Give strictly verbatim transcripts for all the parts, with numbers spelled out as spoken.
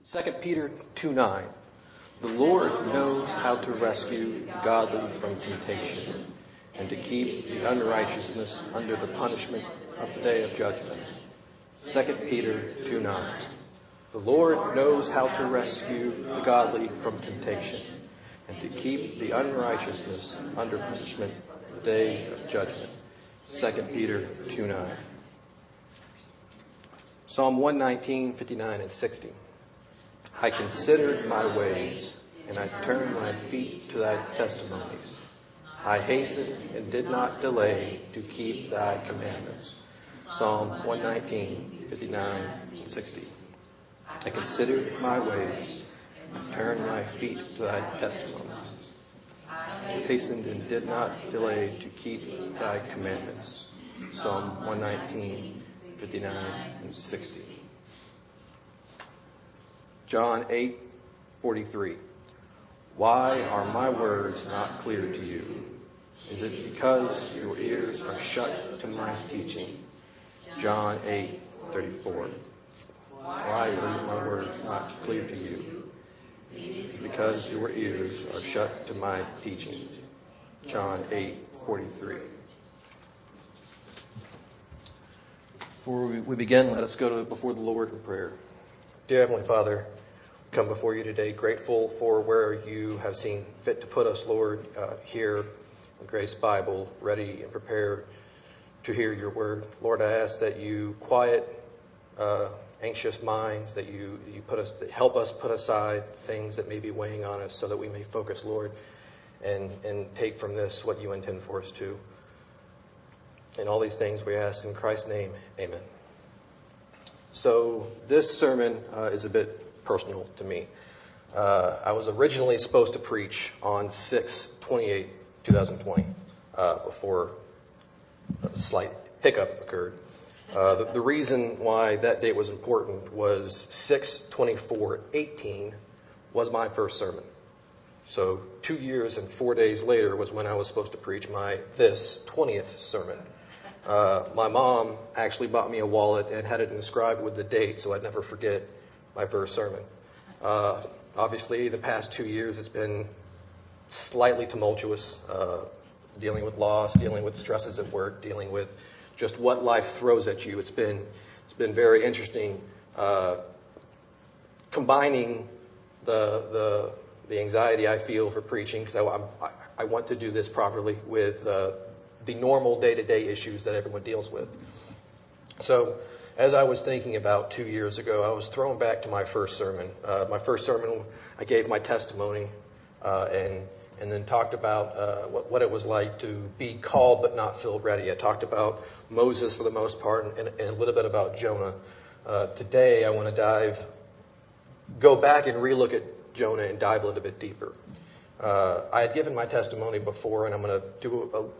Second Peter two nine. The Lord knows how to rescue the godly from temptation and to keep the unrighteousness under the punishment of the day of judgment. Second Peter two nine. The Lord knows how to rescue the godly from temptation and to keep the unrighteousness under punishment of the day of judgment. Second Peter two nine. Psalm one nineteen, fifty-nine and sixty. I considered my ways, and I turned my feet to thy testimonies. I hastened and did not delay to keep thy commandments. Psalm one nineteen, fifty-nine and sixty. I considered my ways, and turned my feet to thy testimonies. I hastened and did not delay to keep thy commandments. Psalm one nineteen, fifty-nine and sixty. John eight forty-three. Why are my words not clear to you? Is it because your ears are shut to my teaching? John eight thirty-four. Why are my words not clear to you? It's because your ears are shut to my teaching. John eight forty-three. Before we begin, let us go to before the Lord in prayer. Dear Heavenly Father, we come before you today grateful for where you have seen fit to put us, Lord, uh, here in Grace Bible, ready and prepared to hear your word. Lord, I ask that you quiet uh, anxious minds, that you you put us that help us put aside things that may be weighing on us, so that we may focus, Lord, and and take from this what you intend for us to. And all these things we ask in Christ's name, amen. So this sermon uh, is a bit personal to me. Uh, I was originally supposed to preach on six twenty-eight twenty twenty, uh, before a slight hiccup occurred. Uh, the, the reason why that date was important was six twenty-four eighteen was my first sermon. So two years and four days later was when I was supposed to preach my this twentieth sermon. Uh, my mom actually bought me a wallet and had it inscribed with the date, so I'd never forget my first sermon. Uh, obviously, the past two years it's been slightly tumultuous, uh, dealing with loss, dealing with stresses at work, dealing with just what life throws at you. It's been it's been very interesting, uh, combining the the the anxiety I feel for preaching, because I, I, I want to do this properly, with uh, the normal day-to-day issues that everyone deals with. So, as I was thinking about two years ago, I was thrown back to my first sermon. Uh, my first sermon, I gave my testimony, uh, and and then talked about uh, what, what it was like to be called but not feel ready. I talked about Moses for the most part, and, and a little bit about Jonah. Uh, today, I want to dive, go back and relook at Jonah and dive a little bit deeper. Uh, I had given my testimony before, and I'm going to do a,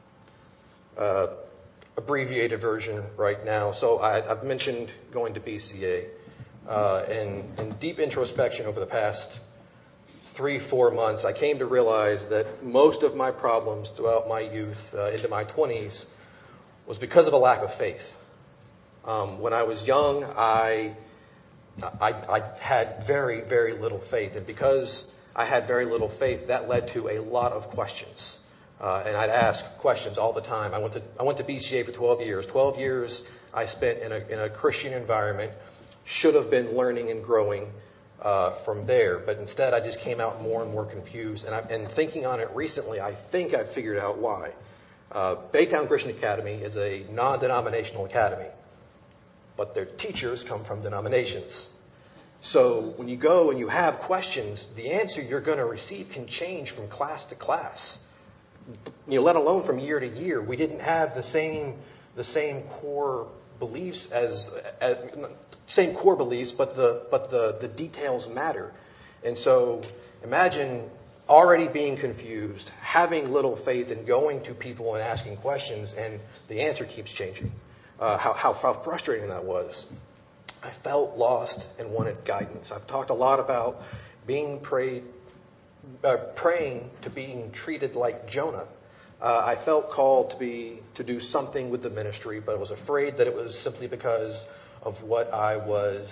uh, abbreviated version right now. So I, I've mentioned going to B C A, uh, and in deep introspection over the past three, four months, I came to realize that most of my problems throughout my youth, uh, into my twenties, was because of a lack of faith. Um, when I was young, I, I, I had very, very little faith, and because I had very little faith, that led to a lot of questions. Uh, and I'd ask questions all the time. I went to I went to B C A for twelve years. twelve years I spent in a in a Christian environment. Should have been learning and growing uh, from there, but instead I just came out more and more confused. And I, and thinking on it recently, I think I figured out why. Uh, Baytown Christian Academy is a non-denominational academy, but their teachers come from denominations. So when you go and you have questions, the answer you're going to receive can change from class to class. You know, let alone from year to year. We didn't have the same the same core beliefs as, as same core beliefs, but the but the the details matter. And so imagine already being confused, having little faith, and going to people and asking questions, and the answer keeps changing. Uh, how, how how frustrating that was. I felt lost and wanted guidance. I've talked a lot about being prayed. Uh, praying to being treated like Jonah. Uh, I felt called to be to do something with the ministry, but I was afraid that it was simply because of what I was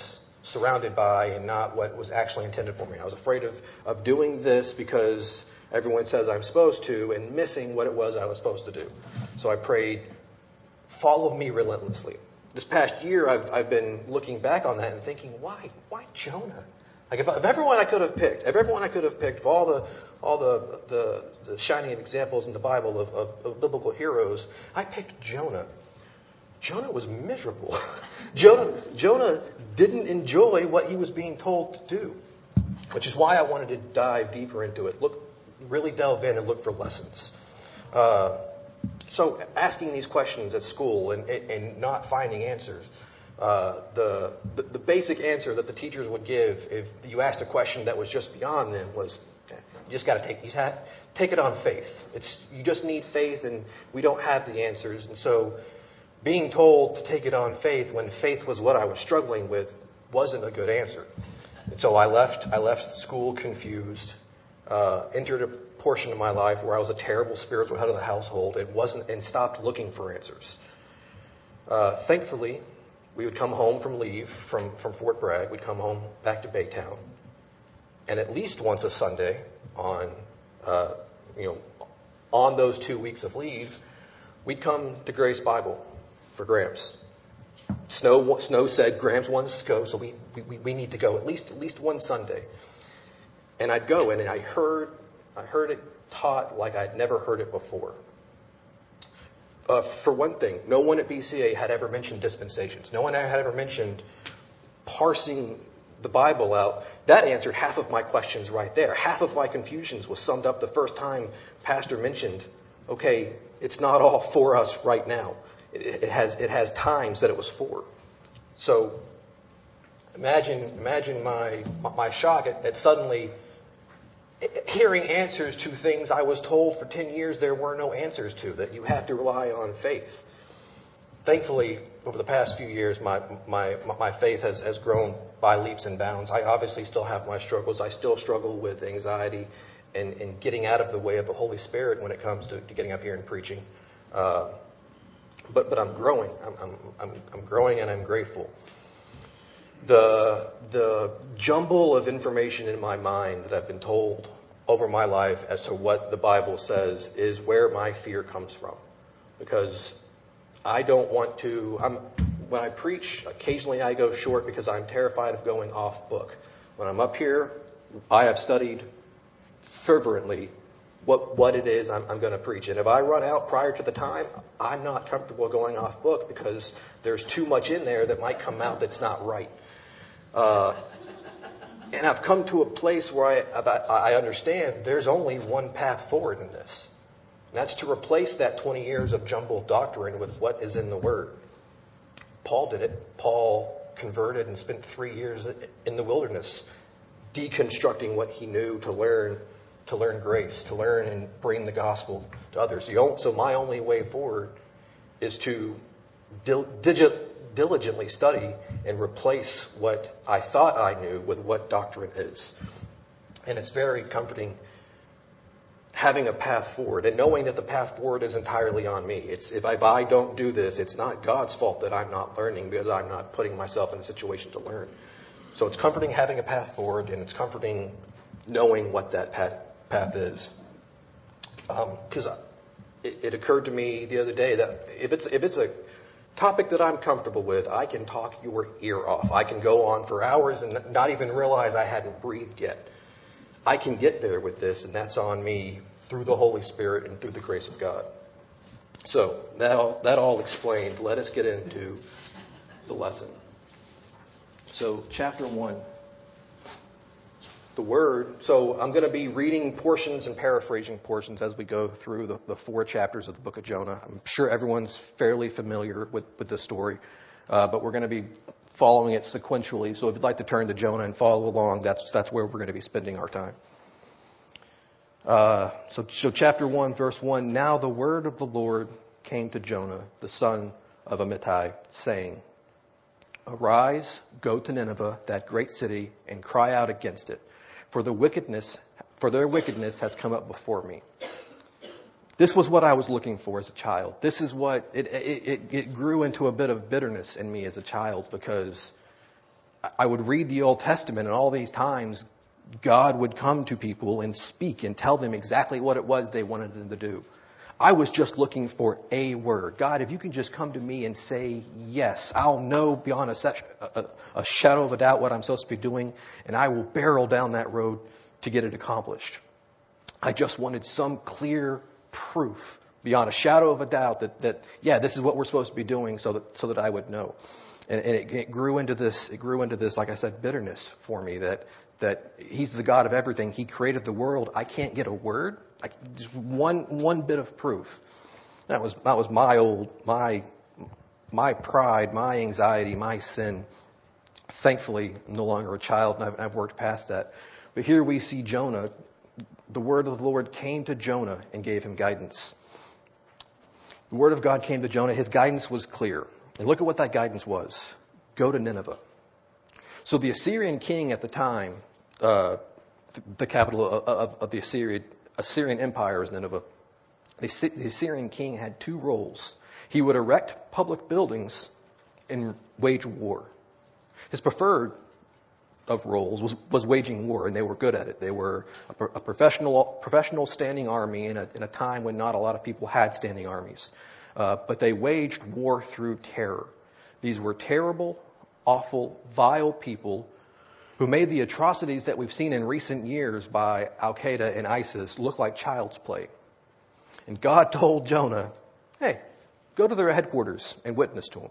surrounded by and not what was actually intended for me. I was afraid of, of doing this because everyone says I'm supposed to and missing what it was I was supposed to do. So I prayed, follow me relentlessly. This past year, I've, I've been looking back on that and thinking, why, why Jonah? Like if, if everyone I could have picked, if everyone I could have picked, of all the, all the, the, the shining examples in the Bible of, of, of biblical heroes, I picked Jonah. Jonah was miserable. Jonah, Jonah didn't enjoy what he was being told to do, which is why I wanted to dive deeper into it. Look, really delve in and look for lessons. Uh, so asking these questions at school and, and not finding answers. Uh, the, the the basic answer that the teachers would give if you asked a question that was just beyond them was, you just got to take you have, take it on faith. It's you just need faith, and we don't have the answers. And so, being told to take it on faith when faith was what I was struggling with wasn't a good answer. And so I left. I left school confused. Uh, entered a portion of my life where I was a terrible spiritual head of the household and wasn't and stopped looking for answers. Uh, thankfully. We would come home from leave from, from Fort Bragg. We'd come home back to Baytown. And at least once a Sunday on, uh, you know, on those two weeks of leave, we'd come to Grace Bible for Gramps. Snow, Snow said Gramps wants to go, so we, we, we need to go at least, at least one Sunday. And I'd go in and I heard, I heard it taught like I'd never heard it before. Uh, for one thing, no one at B C A had ever mentioned dispensations. No one had ever mentioned parsing the Bible out. That answered half of my questions right there. Half of my confusions was summed up the first time Pastor mentioned, okay, it's not all for us right now. It, it has it has times that it was for. So imagine imagine my my shock at, at suddenly hearing answers to things I was told for ten years there were no answers to, that you have to rely on faith. Thankfully, over the past few years, my my my faith has, has grown by leaps and bounds. I obviously still have my struggles. I still struggle with anxiety and, and getting out of the way of the Holy Spirit when it comes to, to getting up here and preaching. Uh, but but I'm growing. I'm, I'm I'm I'm growing, and I'm grateful. The the jumble of information in my mind that I've been told over my life as to what the Bible says is where my fear comes from. Because I don't want to, I'm, when I preach, occasionally I go short because I'm terrified of going off book. When I'm up here, I have studied fervently what what it is I'm, I'm going to preach. And if I run out prior to the time, I'm not comfortable going off book because there's too much in there that might come out that's not right. Uh, and I've come to a place where I, I understand there's only one path forward in this. And that's to replace that twenty years of jumbled doctrine with what is in the Word. Paul did it. Paul converted and spent three years in the wilderness deconstructing what he knew to learn to learn grace, to learn and bring the gospel to others. So my only way forward is to dil- digi- diligently study and replace what I thought I knew with what doctrine is. And it's very comforting having a path forward and knowing that the path forward is entirely on me. It's if I, if I don't do this, it's not God's fault that I'm not learning because I'm not putting myself in a situation to learn. So it's comforting having a path forward, and it's comforting knowing what that path, path is. Because um, it, it occurred to me the other day that if it's if it's a topic that I'm comfortable with, I can talk your ear off. I can go on for hours and not even realize I hadn't breathed yet. I can get there with this, and that's on me through the Holy Spirit and through the grace of God. So that all, that all explained, let us get into the lesson. So chapter one, the word. So I'm going to be reading portions and paraphrasing portions as we go through the, the four chapters of the book of Jonah. I'm sure everyone's fairly familiar with, with the story, uh, but we're going to be following it sequentially. So if you'd like to turn to Jonah and follow along, that's that's where we're going to be spending our time. Uh, so, so chapter one, verse one, now the word of the Lord came to Jonah, the son of Amittai, saying, arise, go to Nineveh, that great city, and cry out against it, for the wickedness, for their wickedness has come up before me. This was what I was looking for as a child. This is what, it, it, it, it grew into a bit of bitterness in me as a child because I would read the Old Testament, and all these times God would come to people and speak and tell them exactly what it was they wanted them to do. I was just looking for a word. God, if you can just come to me and say yes, I'll know beyond a, set, a, a shadow of a doubt what I'm supposed to be doing, and I will barrel down that road to get it accomplished. I just wanted some clear proof beyond a shadow of a doubt that, that yeah, this is what we're supposed to be doing, so that so that I would know. And, and it, it grew into this. It grew into this, like I said, bitterness for me. That that He's the God of everything. He created the world. I can't get a word. I, just one one bit of proof. That was that was my old my my pride, my anxiety, my sin. Thankfully, I'm no longer a child, and I've, I've worked past that. But here we see Jonah. The word of the Lord came to Jonah and gave him guidance. The word of God came to Jonah. His guidance was clear. And look at what that guidance was. Go to Nineveh. So the Assyrian king at the time, uh, the, the capital of, of, of the Assyrian, Assyrian Empire is Nineveh. The, the Assyrian king had two roles. He would erect public buildings and wage war. His preferred of roles was, was waging war, and they were good at it. They were a, a professional professional standing army in a, in a time when not a lot of people had standing armies. Uh, but they waged war through terror. These were terrible, awful, vile people who made the atrocities that we've seen in recent years by Al-Qaeda and ISIS look like child's play. And God told Jonah, hey, go to their headquarters and witness to them.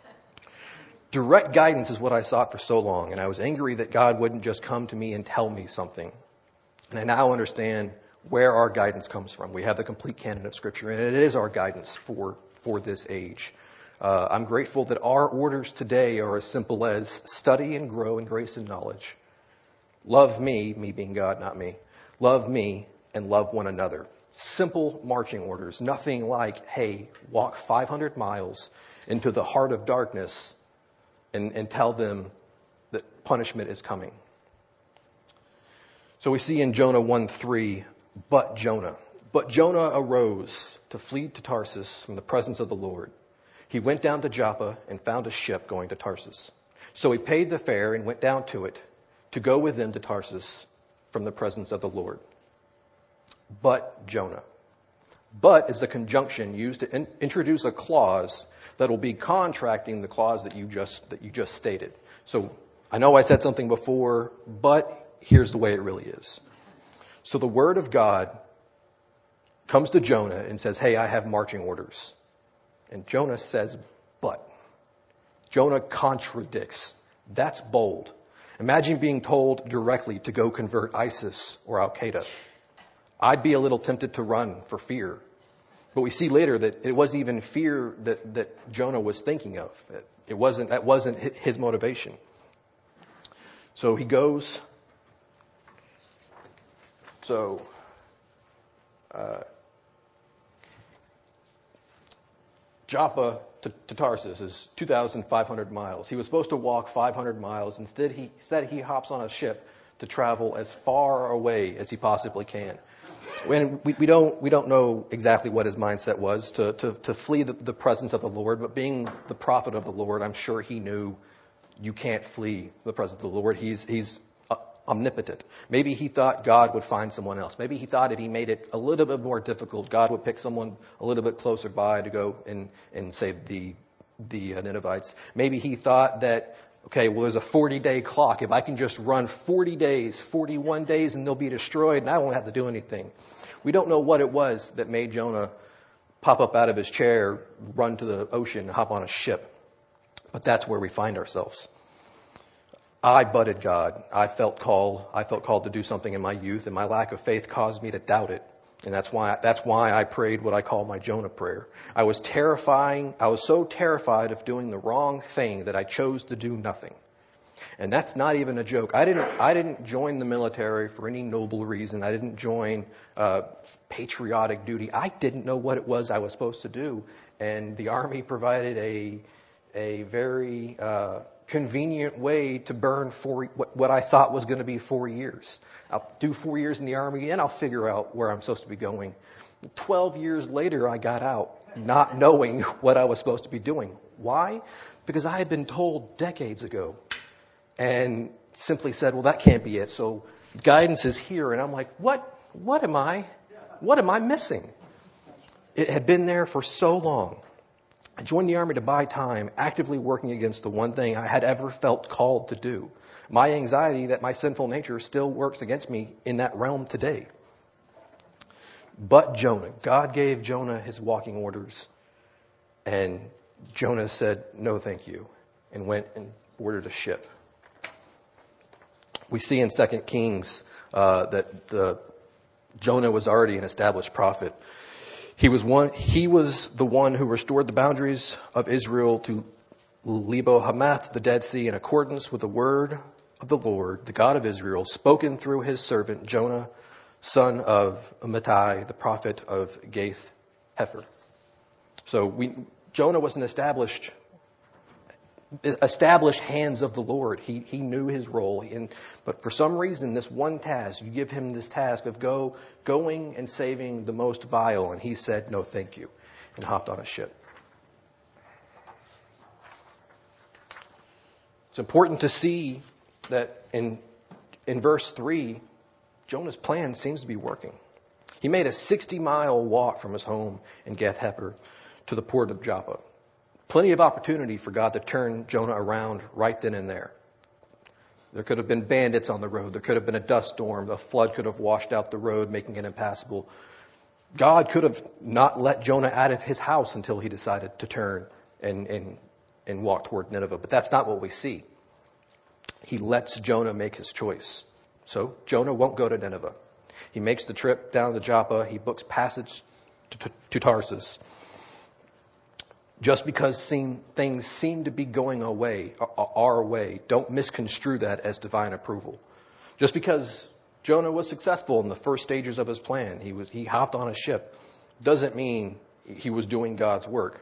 Direct guidance is what I sought for so long, and I was angry that God wouldn't just come to me and tell me something. And I now understand where our guidance comes from. We have the complete canon of Scripture, and it is our guidance for, for this age. Uh, I'm grateful that our orders today are as simple as study and grow in grace and knowledge. Love me, me being God, not me. Love me and love one another. Simple marching orders. Nothing like, hey, walk five hundred miles into the heart of darkness and, and tell them that punishment is coming. So we see in Jonah one three, but Jonah. But Jonah arose to flee to Tarsus from the presence of the Lord. He went down to Joppa and found a ship going to Tarsus. So he paid the fare and went down to it to go with them to Tarsus from the presence of the Lord. But Jonah. But is the conjunction used to in- introduce a clause that will be contracting the clause that you just that you just stated. So I know I said something before, but here's the way it really is. So the word of God comes to Jonah and says, hey, I have marching orders. And Jonah says, but. Jonah contradicts. That's bold. Imagine being told directly to go convert ISIS or Al-Qaeda. I'd be a little tempted to run for fear. But we see later that it wasn't even fear that, that Jonah was thinking of. It wasn't, that wasn't his motivation. So he goes. So, uh, Joppa to, to Tarsus is two thousand five hundred miles. He was supposed to walk five hundred miles. Instead, he said he hops on a ship to travel as far away as he possibly can. And we, we don't we don't know exactly what his mindset was to to, to flee the, the presence of the Lord. But being the prophet of the Lord, I'm sure he knew you can't flee the presence of the Lord. He's he's omnipotent. Maybe he thought God would find someone else. Maybe he thought if he made it a little bit more difficult, God would pick someone a little bit closer by to go and, and save the the Ninevites. Maybe he thought that, okay, well, there's a forty-day clock. If I can just run forty days, forty-one days, and they'll be destroyed, and I won't have to do anything. We don't know what it was that made Jonah pop up out of his chair, run to the ocean, hop on a ship. But that's where we find ourselves. I butted God. I felt called. I felt called to do something in my youth, and my lack of faith caused me to doubt it. And that's why that's why I prayed what I call my Jonah prayer. I was terrifying. I was so terrified of doing the wrong thing that I chose to do nothing. And that's not even a joke. I didn't. I didn't join the military for any noble reason. I didn't join uh, patriotic duty. I didn't know what it was I was supposed to do, and the Army provided a a very uh, convenient way to burn four, what, what I thought was going to be four years. I'll do four years in the Army, and I'll figure out where I'm supposed to be going. Twelve years later, I got out, not knowing what I was supposed to be doing. Why? Because I had been told decades ago, and simply said, well, that can't be it. So guidance is here. And I'm like, what, what am I, what am I missing? It had been there for so long. I joined the Army to buy time, actively working against the one thing I had ever felt called to do. My anxiety that my sinful nature still works against me in that realm today. But Jonah, God gave Jonah his walking orders. And Jonah said, no, thank you, and went and ordered a ship. We see in Second Kings uh, that the, Jonah was already an established prophet. He was one. He was the one who restored the boundaries of Israel to Lebo Hamath, the Dead Sea, in accordance with the word of the Lord, the God of Israel, spoken through his servant Jonah, son of Amittai, the prophet of Gath Hepher. So we, Jonah was an established, established hands of the Lord. He he knew his role. And, but for some reason, this one task, you give him this task of go going and saving the most vile, and he said, no, thank you, and hopped on a ship. It's important to see that in in verse three, Jonah's plan seems to be working. He made a sixty-mile walk from his home in Gath Hepher to the port of Joppa. Plenty of opportunity for God to turn Jonah around right then and there. There could have been bandits on the road. There could have been a dust storm. A flood could have washed out the road, making it impassable. God could have not let Jonah out of his house until he decided to turn and, and, and walk toward Nineveh. But that's not what we see. He lets Jonah make his choice. So Jonah won't go to Nineveh. He makes the trip down to Joppa. He books passage to, to, to Tarsus. Just because seem, things seem to be going away, our way, don't misconstrue that as divine approval. Just because Jonah was successful in the first stages of his plan, he was he hopped on a ship, doesn't mean he was doing God's work.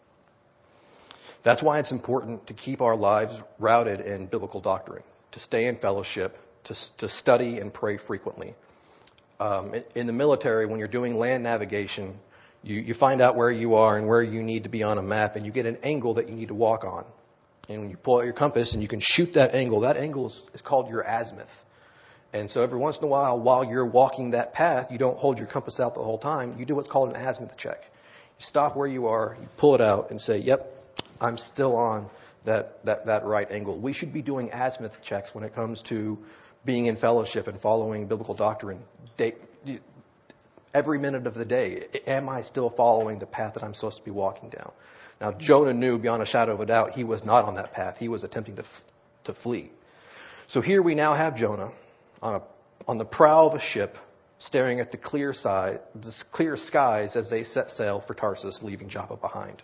That's why it's important to keep our lives rooted in biblical doctrine, to stay in fellowship, to, to study and pray frequently. Um, in, in the military, when you're doing land navigation, You, you find out where you are and where you need to be on a map, and you get an angle that you need to walk on. And when you pull out your compass and you can shoot that angle, that angle is, is called your azimuth. And so every once in a while, while you're walking that path, you don't hold your compass out the whole time. You do what's called an azimuth check. You stop where you are, you pull it out and say, yep, I'm still on that, that, that right angle. We should be doing azimuth checks when it comes to being in fellowship and following biblical doctrine. They, Every minute of the day, am I still following the path that I'm supposed to be walking down? Now, Jonah knew beyond a shadow of a doubt he was not on that path. He was attempting to f- to flee. So here we now have Jonah on a on the prow of a ship, staring at the clear side, the clear skies as they set sail for Tarsus, leaving Joppa behind.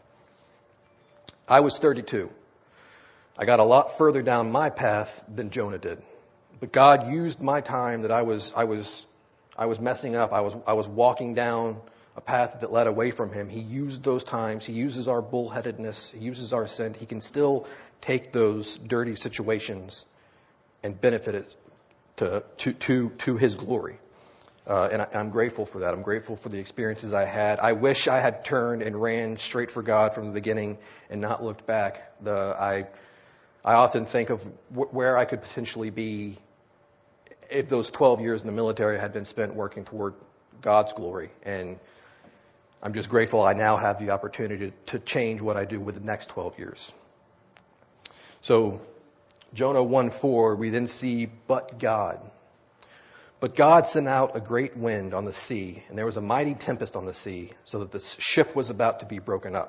I was thirty-two. I got a lot further down my path than Jonah did, but God used my time that I was I was. I was messing up. I was I was walking down a path that led away from him. He used those times. He uses our bullheadedness. He uses our sin. He can still take those dirty situations and benefit it to to to, to his glory. Uh, and I, I'm grateful for that. I'm grateful for the experiences I had. I wish I had turned and ran straight for God from the beginning and not looked back. The I I often think of wh- where I could potentially be if those twelve years in the military had been spent working toward God's glory. And I'm just grateful I now have the opportunity to change what I do with the next twelve years. So Jonah one four, we then see, but God. But God sent out a great wind on the sea, and there was a mighty tempest on the sea, so that the ship was about to be broken up.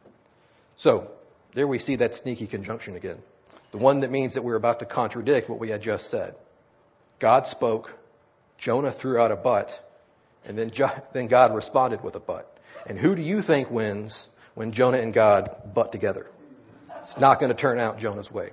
So there we see that sneaky conjunction again. The one that means that we're about to contradict what we had just said. God spoke, Jonah threw out a but, and then, jo- then God responded with a but. And who do you think wins when Jonah and God butt together? It's not going to turn out Jonah's way.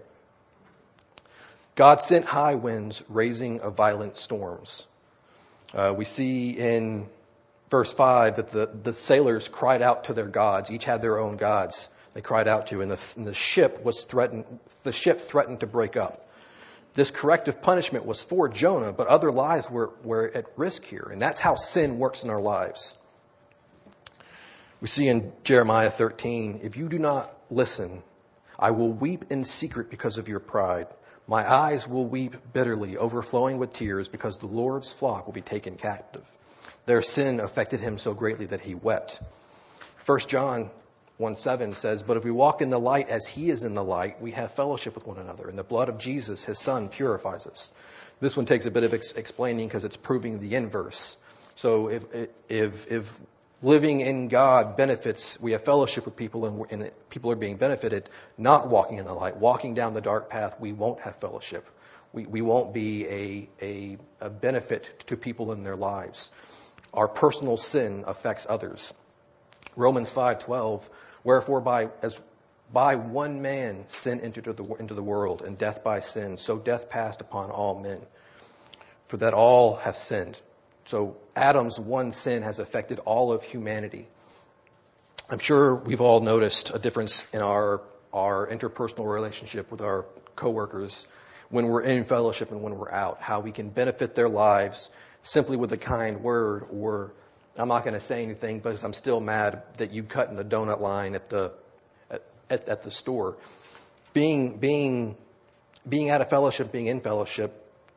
God sent high winds, raising a violent storms. Uh, we see in verse five that the, the sailors cried out to their gods. Each had their own gods they cried out to, and the, and the ship was threatened. The ship threatened to break up. This corrective punishment was for Jonah, but other lives were, were at risk here. And that's how sin works in our lives. We see in Jeremiah thirteen, if you do not listen, I will weep in secret because of your pride. My eyes will weep bitterly, overflowing with tears, because the Lord's flock will be taken captive. Their sin affected him so greatly that he wept. First John one seven says, but if we walk in the light as he is in the light, we have fellowship with one another, and the blood of Jesus, his son, purifies us. This one takes a bit of ex- explaining because it's proving the inverse. So if, if, if living in God benefits, we have fellowship with people and, and people are being benefited, not walking in the light, walking down the dark path, we won't have fellowship. We, we won't be a, a, a benefit to people in their lives. Our personal sin affects others. Romans five twelve, wherefore by as by one man sin entered the, into the world, and death by sin, so death passed upon all men, for that all have sinned. So Adam's one sin has affected all of humanity. I'm sure we've all noticed a difference in our our interpersonal relationship with our coworkers when we're in fellowship and when we're out, how we can benefit their lives simply with a kind word, or I'm not going to say anything, but I'm still mad that you cut in the donut line at the at, at the store. Being being being out of fellowship, being in fellowship,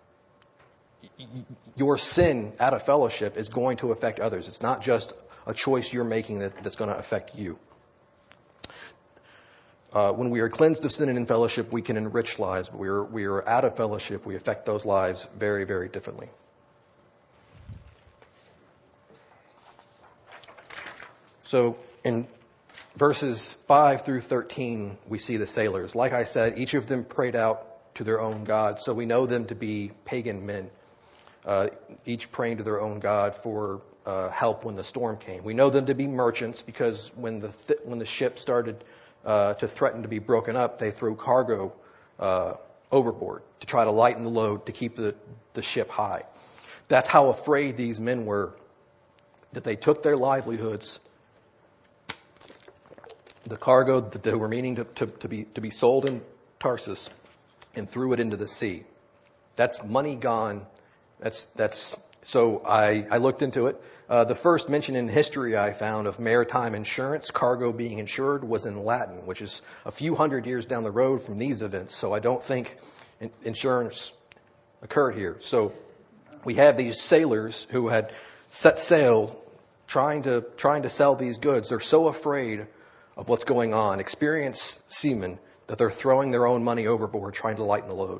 your sin out of fellowship is going to affect others. It's not just a choice you're making that, that's going to affect you. Uh, when we are cleansed of sin and in fellowship, we can enrich lives. But we are we are out of fellowship, we affect those lives very, very differently. So in verses five through thirteen, we see the sailors. Like I said, each of them prayed out to their own God. So we know them to be pagan men, uh, each praying to their own God for uh, help when the storm came. We know them to be merchants because when the th- when the ship started uh, to threaten to be broken up, they threw cargo uh, overboard to try to lighten the load to keep the, the ship high. That's how afraid these men were, that they took their livelihoods, the cargo that they were meaning to, to, to be to be sold in Tarsus, and threw it into the sea. That's money gone. That's that's. So I, I looked into it. Uh, the first mention in history I found of maritime insurance, cargo being insured, was in Latin, which is a few hundred years down the road from these events. So I don't think in, insurance occurred here. So we have these sailors who had set sail, trying to trying to sell these goods. They're so afraid of what's going on, experienced seamen, that they're throwing their own money overboard trying to lighten the load.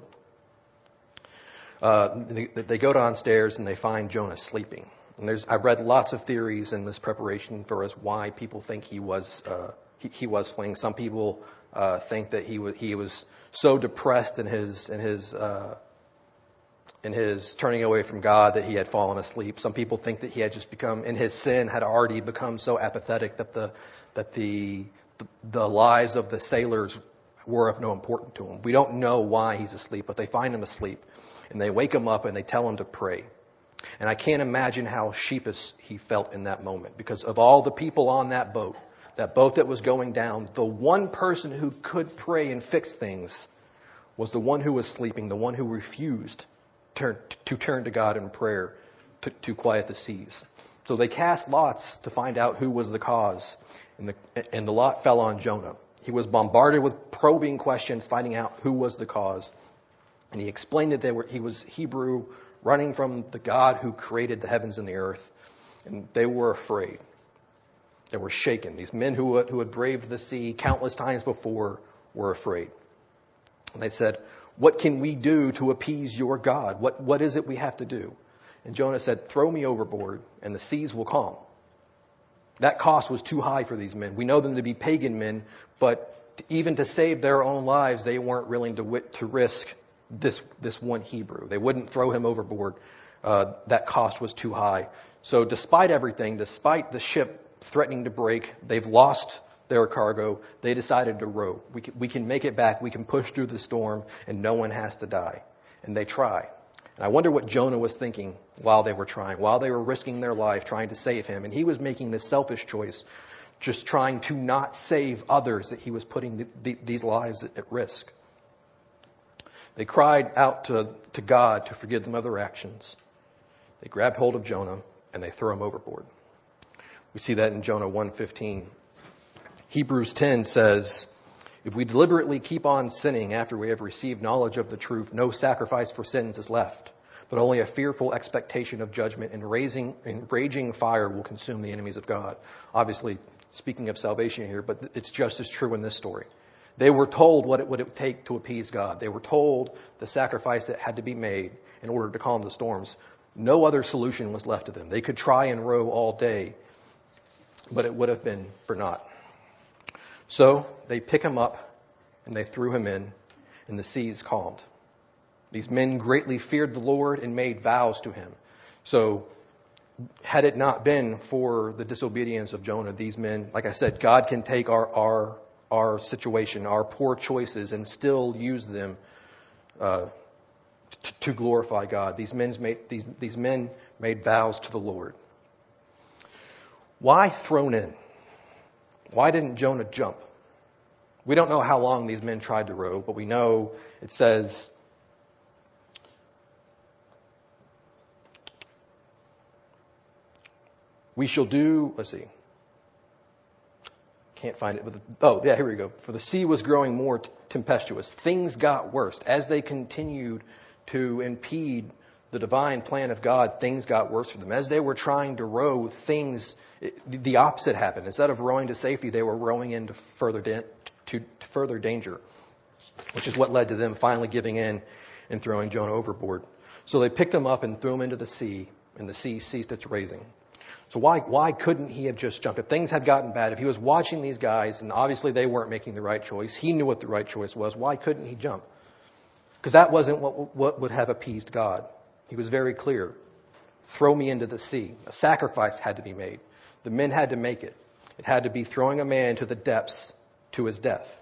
Uh, they, they go downstairs and they find Jonah sleeping. And there's I've read lots of theories in this preparation for as why people think he was uh, he, he was fleeing. Some people uh, think that he was he was so depressed in his in his uh, in his turning away from God that he had fallen asleep. Some people think that he had just become, in his sin, had already become so apathetic that the that the the, the lives of the sailors were of no importance to him. We don't know why he's asleep, but they find him asleep, and they wake him up and they tell him to pray. And I can't imagine how sheepish he felt in that moment, because of all the people on that boat, that boat that was going down, the one person who could pray and fix things was the one who was sleeping, the one who refused turn, to turn to God in prayer to, to quiet the seas. So they cast lots to find out who was the cause, and the, and the lot fell on Jonah. He was bombarded with probing questions, finding out who was the cause. And he explained that they were, he was Hebrew, running from the God who created the heavens and the earth. And they were afraid. They were shaken. These men who, who had braved the sea countless times before were afraid. And they said, "What can we do to appease your God? What, what is it we have to do?" And Jonah said, "Throw me overboard and the seas will calm." That cost was too high for these men. We know them to be pagan men, but even to save their own lives, they weren't willing to, to risk this this one Hebrew. They wouldn't throw him overboard. Uh, that cost was too high. So despite everything, despite the ship threatening to break, they've lost their cargo. They decided to row. We can, we can make it back. We can push through the storm, and no one has to die. And they try. And I wonder what Jonah was thinking while they were trying, while they were risking their life trying to save him. And he was making this selfish choice, just trying to not save others, that he was putting the, the, these lives at, at risk. They cried out to, to God to forgive them of their actions. They grabbed hold of Jonah and they threw him overboard. We see that in Jonah one fifteen. Hebrews ten says, If we deliberately keep on sinning after we have received knowledge of the truth, no sacrifice for sins is left, but only a fearful expectation of judgment and raising, and raging fire will consume the enemies of God. Obviously, speaking of salvation here, but it's just as true in this story. They were told what it would take to appease God. They were told the sacrifice that had to be made in order to calm the storms. No other solution was left to them. They could try and row all day, but it would have been for naught. So they pick him up and they threw him in, and the seas calmed. These men greatly feared the Lord and made vows to him. So had it not been for the disobedience of Jonah, these men, like I said, God can take our our, our situation, our poor choices, and still use them uh, t- to glorify God. These men made these these men made vows to the Lord. Why thrown in? Why didn't Jonah jump? We don't know how long these men tried to row, but we know it says we shall do, let's see, can't find it. But the, oh, yeah, here we go. For the sea was growing more t- tempestuous. Things got worse. As they continued to impede the divine plan of God, things got worse for them. As they were trying to row, things, it, the opposite happened. Instead of rowing to safety, they were rowing into further da- to, to further danger, which is what led to them finally giving in and throwing Jonah overboard. So they picked him up and threw him into the sea, and the sea ceased its raging. So why why couldn't he have just jumped? If things had gotten bad, if he was watching these guys, and obviously they weren't making the right choice, he knew what the right choice was, why couldn't he jump? Because that wasn't what what would have appeased God. He was very clear. Throw me into the sea. A sacrifice had to be made. The men had to make it. It had to be throwing a man to the depths to his death.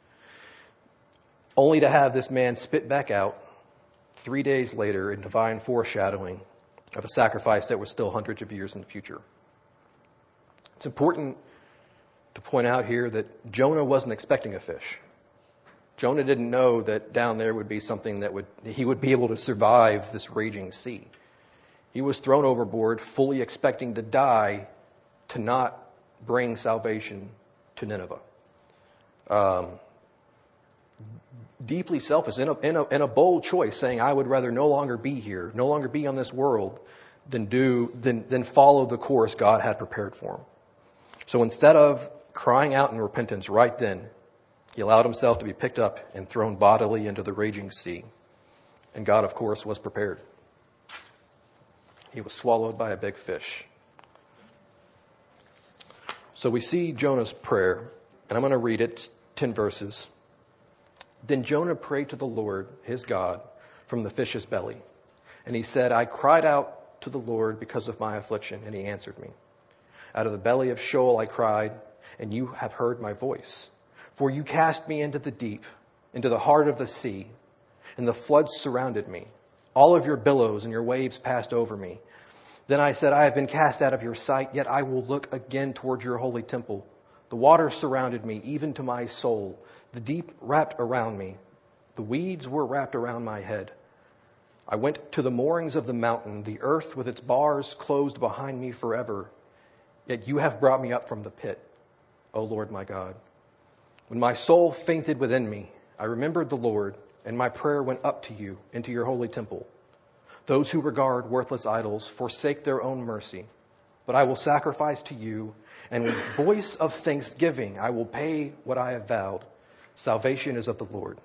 Only to have this man spit back out three days later in divine foreshadowing of a sacrifice that was still hundreds of years in the future. It's important to point out here that Jonah wasn't expecting a fish. Jonah didn't know that down there would be something that would, he would be able to survive this raging sea. He was thrown overboard fully expecting to die to not bring salvation to Nineveh. Um, deeply selfish, in a, in, a, in a bold choice, saying, I would rather no longer be here, no longer be on this world, than do than, than follow the course God had prepared for him. So instead of crying out in repentance right then, he allowed himself to be picked up and thrown bodily into the raging sea. And God, of course, was prepared. He was swallowed by a big fish. So we see Jonah's prayer, and I'm going to read it, it's ten verses. Then Jonah prayed to the Lord, his God, from the fish's belly. And he said, I cried out to the Lord because of my affliction, and he answered me. Out of the belly of Sheol I cried, and you have heard my voice. For you cast me into the deep, into the heart of the sea, and the floods surrounded me. All of your billows and your waves passed over me. Then I said, I have been cast out of your sight, yet I will look again towards your holy temple. The waters surrounded me, even to my soul. The deep wrapped around me. The weeds were wrapped around my head. I went to the moorings of the mountain. The earth with its bars closed behind me forever. Yet you have brought me up from the pit, O Lord my God. When my soul fainted within me, I remembered the Lord, and my prayer went up to you into your holy temple. Those who regard worthless idols forsake their own mercy, but I will sacrifice to you, and with voice of thanksgiving I will pay what I have vowed. Salvation is of the Lord.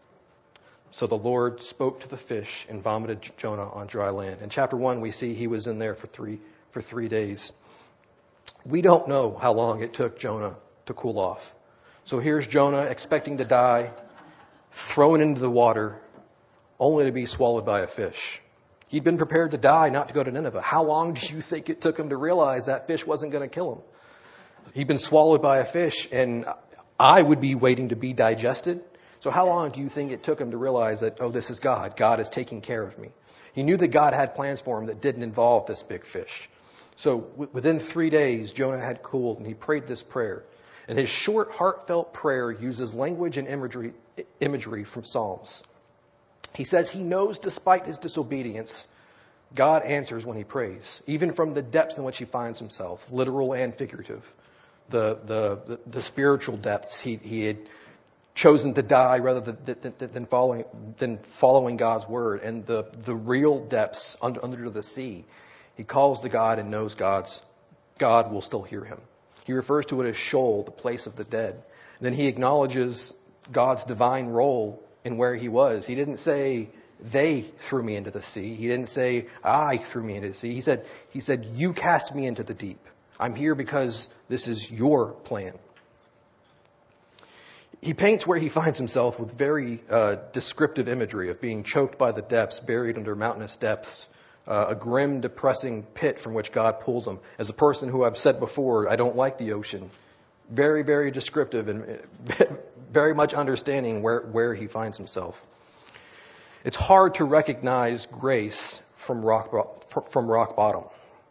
So the Lord spoke to the fish and vomited Jonah on dry land. In chapter one, we see he was in there for three for three days. We don't know how long it took Jonah to cool off. So here's Jonah expecting to die, thrown into the water, only to be swallowed by a fish. He'd been prepared to die, not to go to Nineveh. How long do you think it took him to realize that fish wasn't going to kill him? He'd been swallowed by a fish, and I would be waiting to be digested. So how long do you think it took him to realize that, oh, this is God. God is taking care of me. He knew that God had plans for him that didn't involve this big fish. So w- within three days, Jonah had cooled, and he prayed this prayer. And his short, heartfelt prayer uses language and imagery, imagery from Psalms. He says he knows despite his disobedience, God answers when he prays, even from the depths in which he finds himself, literal and figurative. The the the, the spiritual depths he he had chosen to die rather than, than, than following than following God's word and the, the real depths under, under the sea. He calls to God and knows God's God will still hear him. He refers to it as Sheol, the place of the dead. And then he acknowledges God's divine role in where he was. He didn't say, they threw me into the sea. He didn't say, I threw me into the sea. He said, he said, you cast me into the deep. I'm here because this is your plan. He paints where he finds himself with very uh, descriptive imagery of being choked by the depths, buried under mountainous depths, uh, a grim, depressing pit from which God pulls him. As a person who I've said before, I don't like the ocean. Very, very descriptive and very much understanding where, where he finds himself. It's hard to recognize grace from rock, from rock bottom.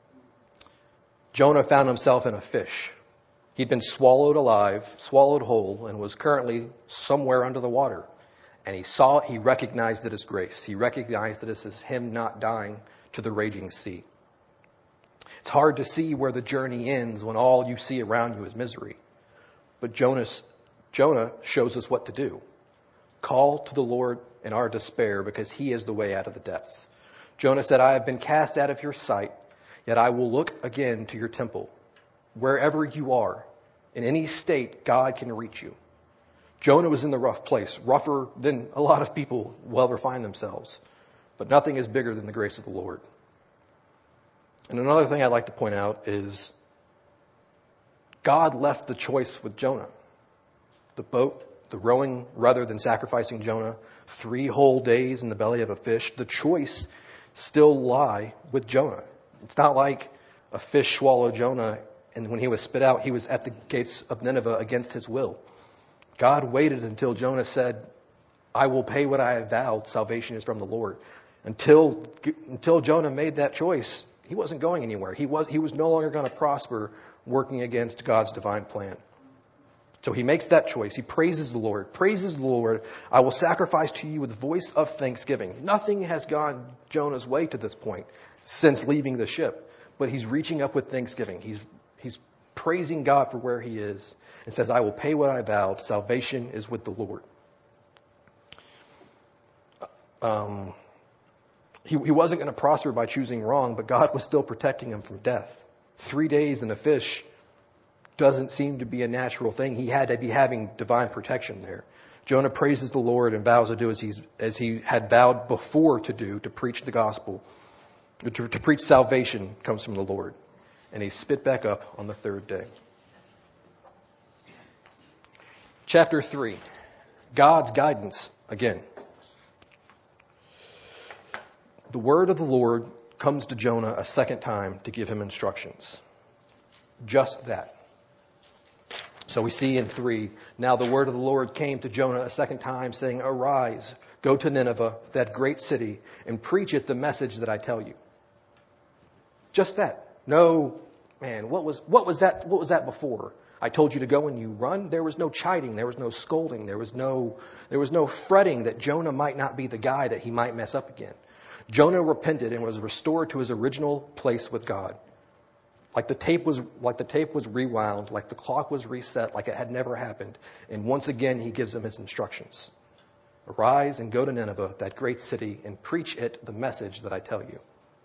Jonah found himself in a fish. He'd been swallowed alive, swallowed whole, and was currently somewhere under the water. And he saw it, he recognized it as grace. He recognized it as him not dying to the raging sea. It's hard to see where the journey ends when all you see around you is misery. But Jonas, Jonah shows us what to do. Call to the Lord in our despair because he is the way out of the depths. Jonah said, I have been cast out of your sight, yet I will look again to your temple. Wherever you are, in any state, God can reach you. Jonah was in the rough place, rougher than a lot of people will ever find themselves. But nothing is bigger than the grace of the Lord. And another thing I'd like to point out is God left the choice with Jonah. The boat, the rowing, rather than sacrificing Jonah, three whole days in the belly of a fish, the choice still lie with Jonah. It's not like a fish swallowed Jonah and when he was spit out, he was at the gates of Nineveh against his will. God waited until Jonah said, I will pay what I have vowed. Salvation is from the Lord. Until, until Jonah made that choice, he wasn't going anywhere. He was, he was no longer going to prosper working against God's divine plan. So he makes that choice. He praises the Lord. Praises the Lord. I will sacrifice to you with voice of thanksgiving. Nothing has gone Jonah's way to this point since leaving the ship. But he's reaching up with thanksgiving. He's He's praising God for where he is and says, I will pay what I vowed. Salvation is with the Lord. Um, he, he wasn't going to prosper by choosing wrong, but God was still protecting him from death. Three days in a fish doesn't seem to be a natural thing. He had to be having divine protection there. Jonah praises the Lord and vows to do as, he's, as he had vowed before to do, to preach the gospel. To, to preach salvation comes from the Lord. And he spit back up on the third day. Chapter three. God's guidance again. The word of the Lord comes to Jonah a second time to give him instructions. Just that. So we see in three, now the word of the Lord came to Jonah a second time saying, arise, go to Nineveh, that great city, and preach it the message that I tell you. Just that. No, man, what was what was that what was that before? I told you to go and you run. There was no chiding, there was no scolding, there was no there was no fretting that Jonah might not be the guy that he might mess up again. Jonah repented and was restored to his original place with God. Like the tape was like the tape was rewound, like the clock was reset, like it had never happened. And once again he gives him his instructions. Arise and go to Nineveh, that great city, and preach it the message that I tell you.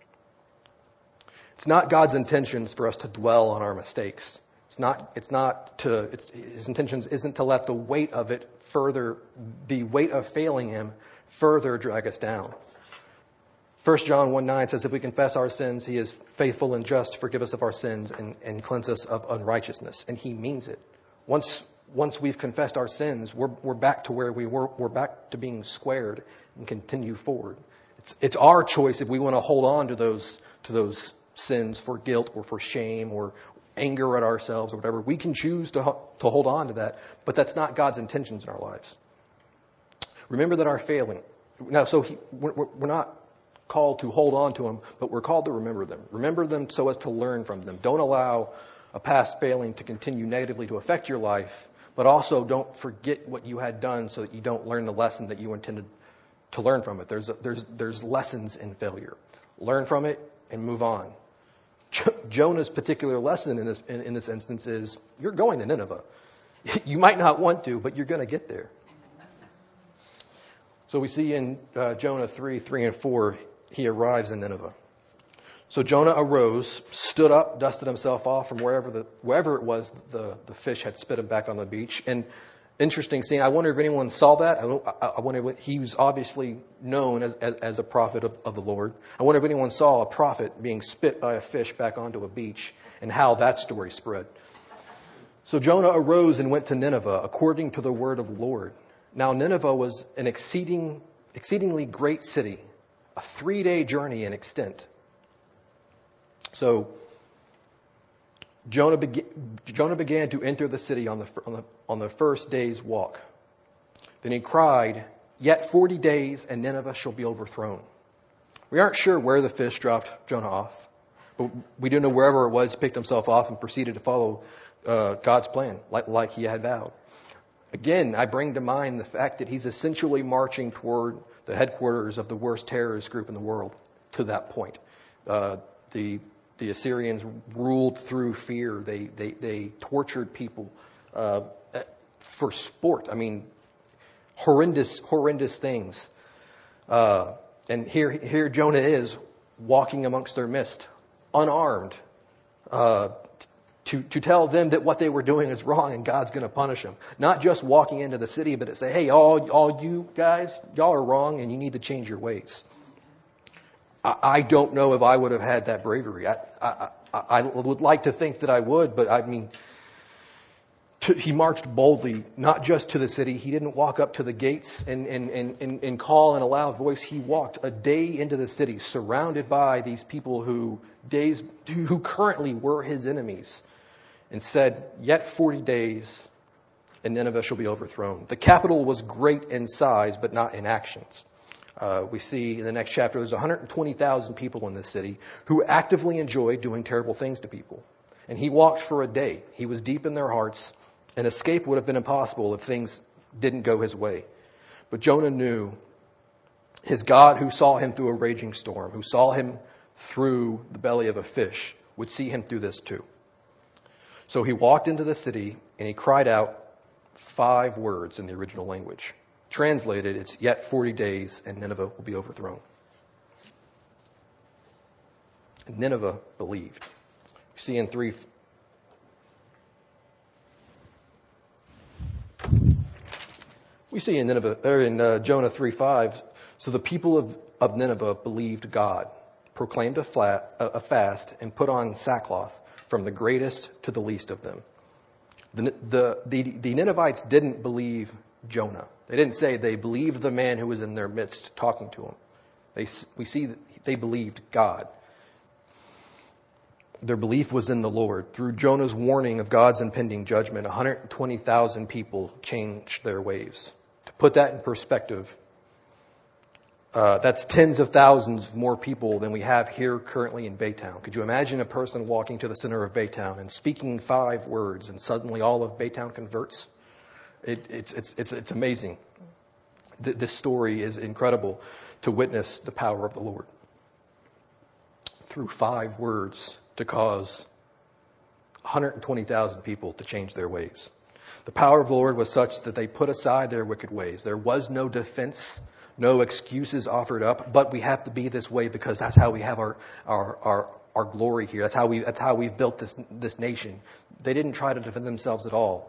It's not God's intentions for us to dwell on our mistakes. It's not, it's not to, it's, his intentions isn't to let the weight of it further, the weight of failing him further drag us down. First John one nine says, if we confess our sins, he is faithful and just to forgive us of our sins and, and cleanse us of unrighteousness. And he means it. Once, once we've confessed our sins, we're, we're back to where we were, we're back to being squared and continue forward. It's, it's our choice if we want to hold on to those, to those sins for guilt or for shame or anger at ourselves or whatever. We can choose to to hold on to that, but that's not God's intentions in our lives. Remember that our failing. Now, so he, we're, we're not called to hold on to them, but we're called to remember them. Remember them so as to learn from them. Don't allow a past failing to continue negatively to affect your life, but also don't forget what you had done so that you don't learn the lesson that you intended to learn from it. There's a, there's there's lessons in failure. Learn from it and move on. Jonah's particular lesson in this in, in this instance is you're going to Nineveh. You might not want to, but you're going to get there. So we see in uh, Jonah three, three and four, he arrives in Nineveh. So Jonah arose, stood up, dusted himself off from wherever the wherever it was the, the fish had spit him back on the beach. And interesting scene. I wonder if anyone saw that. I, I, I wonder if he was obviously known as, as, as a prophet of, of the Lord. I wonder if anyone saw a prophet being spit by a fish back onto a beach and how that story spread. So Jonah arose and went to Nineveh according to the word of the Lord. Now Nineveh was an exceeding, exceedingly great city, a three-day journey in extent. So Jonah, be- Jonah began to enter the city on the, on the on the first day's walk. Then he cried, "Yet forty days and Nineveh shall be overthrown." We aren't sure where the fish dropped Jonah off, but we do know wherever it was, he picked himself off and proceeded to follow uh, God's plan, like, like he had vowed. Again, I bring to mind the fact that he's essentially marching toward the headquarters of the worst terrorist group in the world to that point. Uh, the The Assyrians ruled through fear. They they, they tortured people uh, for sport. I mean, horrendous horrendous things. Uh, and here here Jonah is walking amongst their midst, unarmed, uh, to to tell them that what they were doing is wrong and God's going to punish them. Not just walking into the city, but to say, "Hey, all all you guys, y'all are wrong, and you need to change your ways." I don't know if I would have had that bravery. I, I, I, I would like to think that I would, but I mean, to, he marched boldly, not just to the city. He didn't walk up to the gates and, and, and, and call in a loud voice. He walked a day into the city, surrounded by these people who days, who currently were his enemies, and said, "Yet forty days, and Nineveh shall be overthrown." The capital was great in size, but not in actions. Uh, we see in the next chapter there's one hundred twenty thousand people in this city who actively enjoyed doing terrible things to people. And he walked for a day. He was deep in their hearts. An escape would have been impossible if things didn't go his way. But Jonah knew his God, who saw him through a raging storm, who saw him through the belly of a fish, would see him through this too. So he walked into the city and he cried out five words in the original language. Translated, it's "Yet forty days and Nineveh will be overthrown." And Nineveh believed. You see in three. We see in Nineveh, or in uh, Jonah three five. So the people of, of Nineveh believed God, proclaimed a, flat, a, a fast, and put on sackcloth from the greatest to the least of them. The the the, the Ninevites didn't believe Jonah. They didn't say they believed the man who was in their midst talking to them. They, we see that they believed God. Their belief was in the Lord. Through Jonah's warning of God's impending judgment, one hundred twenty thousand people changed their ways. To put that in perspective, uh, that's tens of thousands more people than we have here currently in Baytown. Could you imagine a person walking to the center of Baytown and speaking five words and suddenly all of Baytown converts? It, it's, it's, it's, it's amazing. Th- this story is incredible to witness the power of the Lord. Through five words to cause one hundred twenty thousand people to change their ways. The power of the Lord was such that they put aside their wicked ways. There was no defense, no excuses offered up, but we have to be this way because that's how we have our, our, our, our glory here. That's how we, that's how we've built this, this nation. They didn't try to defend themselves at all.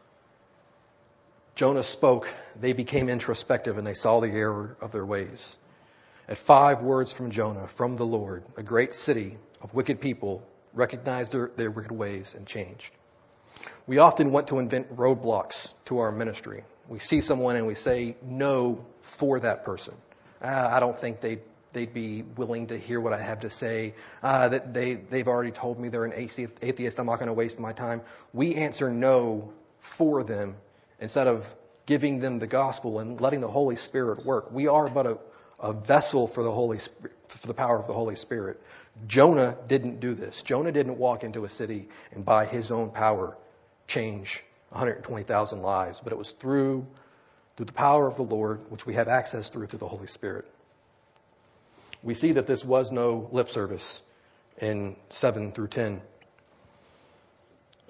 Jonah spoke, they became introspective, and they saw the error of their ways. At five words from Jonah, from the Lord, a great city of wicked people recognized their, their wicked ways and changed. We often want to invent roadblocks to our ministry. We see someone and we say no for that person. Uh, I don't think they'd, they'd be willing to hear what I have to say. Uh, that they, they've already told me they're an atheist. I'm not going to waste my time. We answer no for them instead of giving them the gospel and letting the Holy Spirit work. We are but a, a vessel for the Holy Spirit, for the power of the Holy Spirit. Jonah didn't do this. Jonah didn't walk into a city and by his own power change one hundred twenty thousand lives, but it was through through the power of the Lord, which we have access through through the Holy Spirit. We see that this was no lip service in seven through ten.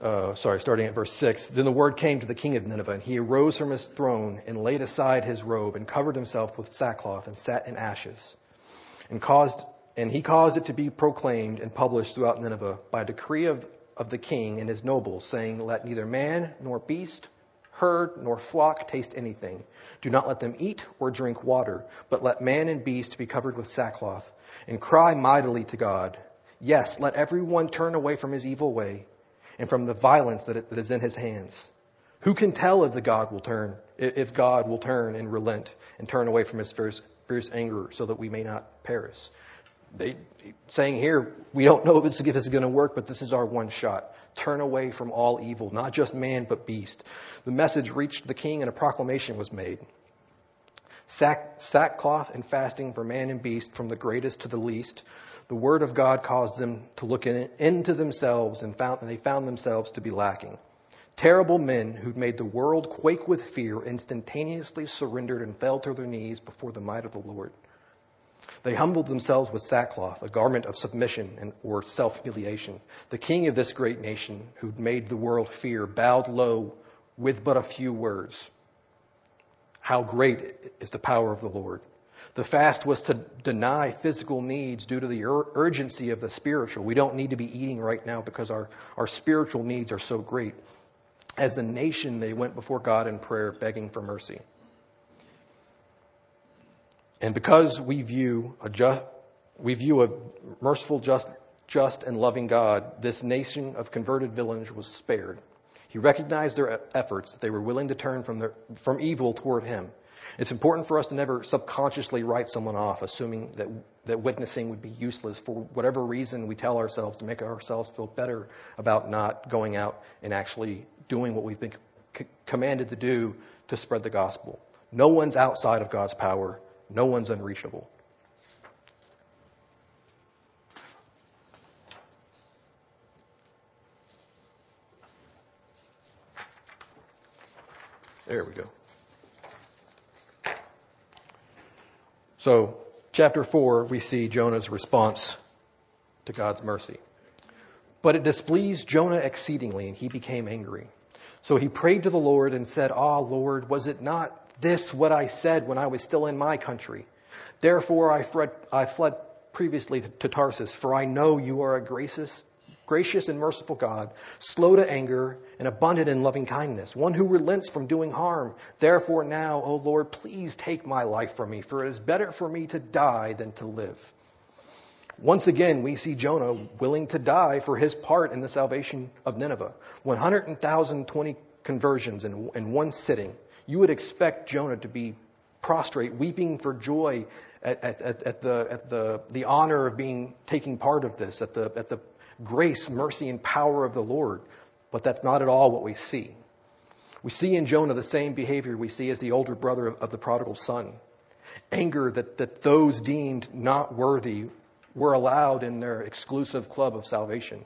Uh, sorry, starting at verse six. Then the word came to the king of Nineveh, and he arose from his throne and laid aside his robe and covered himself with sackcloth and sat in ashes. And caused, and he caused it to be proclaimed and published throughout Nineveh by decree of, of the king and his nobles, saying, let neither man nor beast, herd nor flock taste anything. Do not let them eat or drink water, but let man and beast be covered with sackcloth, and cry mightily to God. Yes, let everyone turn away from his evil way, and from the violence that, it, that is in his hands. Who can tell if the God will turn, if God will turn and relent and turn away from his fierce, fierce anger, so that we may not perish? They saying here, we don't know if this, if this is going to work, but this is our one shot. Turn away from all evil, not just man, but beast. The message reached the king, and a proclamation was made. Sack, sackcloth and fasting for man and beast, from the greatest to the least. The word of God caused them to look in, into themselves, and, found, and they found themselves to be lacking. Terrible men who'd made the world quake with fear instantaneously surrendered and fell to their knees before the might of the Lord. They humbled themselves with sackcloth, a garment of submission and or self-humiliation. The king of this great nation, who'd made the world fear, bowed low with but a few words. How great is the power of the Lord. The fast was to deny physical needs due to the ur- urgency of the spiritual. We don't need to be eating right now because our, our spiritual needs are so great. As a nation, they went before God in prayer, begging for mercy. And because we view a just, we view a merciful, just, just and loving God, this nation of converted villains was spared. He recognized their efforts, that they were willing to turn from their, from evil toward him. It's important for us to never subconsciously write someone off, assuming that, that witnessing would be useless for whatever reason we tell ourselves to make ourselves feel better about not going out and actually doing what we've been c- commanded to do to spread the gospel. No one's outside of God's power. No one's unreachable. There we go. So, chapter four, we see Jonah's response to God's mercy. But it displeased Jonah exceedingly, and he became angry. So he prayed to the Lord and said, Ah, Lord, was it not this what I said when I was still in my country? Therefore I fled, I fled previously to Tarsus, for I know you are a gracious, gracious and merciful God, slow to anger and abundant in loving kindness, one who relents from doing harm. Therefore now, O Lord, please take my life from me, for it is better for me to die than to live. Once again, we see Jonah willing to die for his part in the salvation of Nineveh. one hundred thousand twenty conversions in, in one sitting. You would expect Jonah to be prostrate, weeping for joy at, at, at, at the at the the honor of being taking part of this, at the at the grace, mercy, and power of the Lord. But that's not at all what we see. We see in Jonah the same behavior we see as the older brother of, of the prodigal son. Anger that, that those deemed not worthy were allowed in their exclusive club of salvation.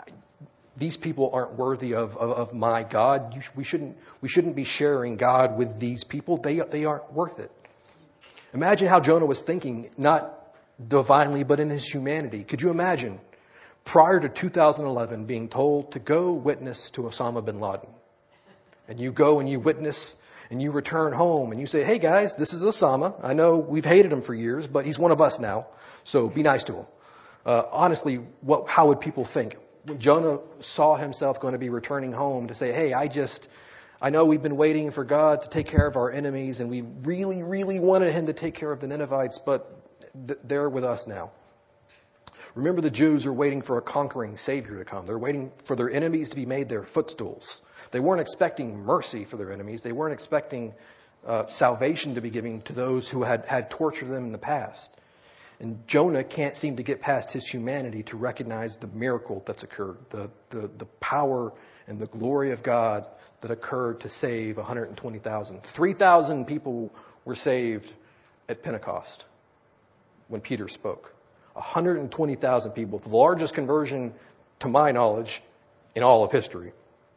These people aren't worthy of, of, of my God. You, we shouldn't we shouldn't be sharing God with these people. They they aren't worth it. Imagine how Jonah was thinking, not divinely, but in his humanity. Could you imagine, prior to two thousand eleven, being told to go witness to Osama bin Laden? And you go and you witness and you return home and you say, hey guys, this is Osama. I know we've hated him for years, but he's one of us now. So be nice to him. Uh, honestly, what, how would people think? When Jonah saw himself going to be returning home to say, hey, I just, I know we've been waiting for God to take care of our enemies and we really, really wanted him to take care of the Ninevites, but th- they're with us now. Remember, the Jews are waiting for a conquering Savior to come. They're waiting for their enemies to be made their footstools. They weren't expecting mercy for their enemies. They weren't expecting uh, salvation to be given to those who had, had tortured them in the past. And Jonah can't seem to get past his humanity to recognize the miracle that's occurred, the, the, the power and the glory of God that occurred to save one hundred twenty thousand. three thousand people were saved at Pentecost when Peter spoke. one hundred twenty thousand people, the largest conversion, to my knowledge, in all of history.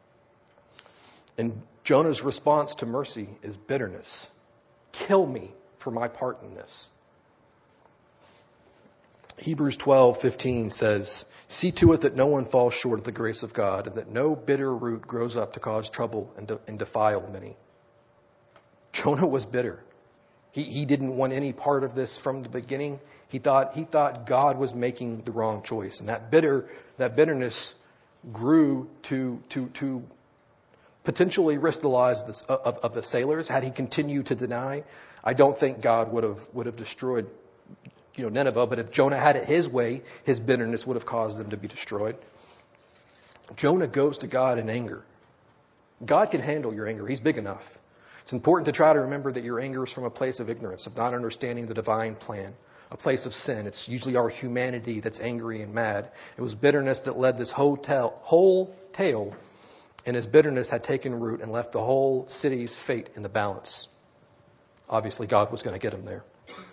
And Jonah's response to mercy is bitterness. Kill me for my part in this. Hebrews twelve fifteen says, "See to it that no one falls short of the grace of God, and that no bitter root grows up to cause trouble and, de- and defile many." Jonah was bitter. He, he didn't want any part of this from the beginning. He thought he thought God was making the wrong choice, and that bitter that bitterness grew to to to potentially risk the lives of the, of, of the sailors. Had he continued to deny, I don't think God would have would have destroyed, you know, Nineveh. But if Jonah had it his way, his bitterness would have caused them to be destroyed. Jonah goes to God in anger. God can handle your anger. He's big enough. It's important to try to remember that your anger is from a place of ignorance, of not understanding the divine plan, a place of sin. It's usually our humanity that's angry and mad. It was bitterness that led this whole tale, whole tale, and his bitterness had taken root and left the whole city's fate in the balance. Obviously, God was going to get him there.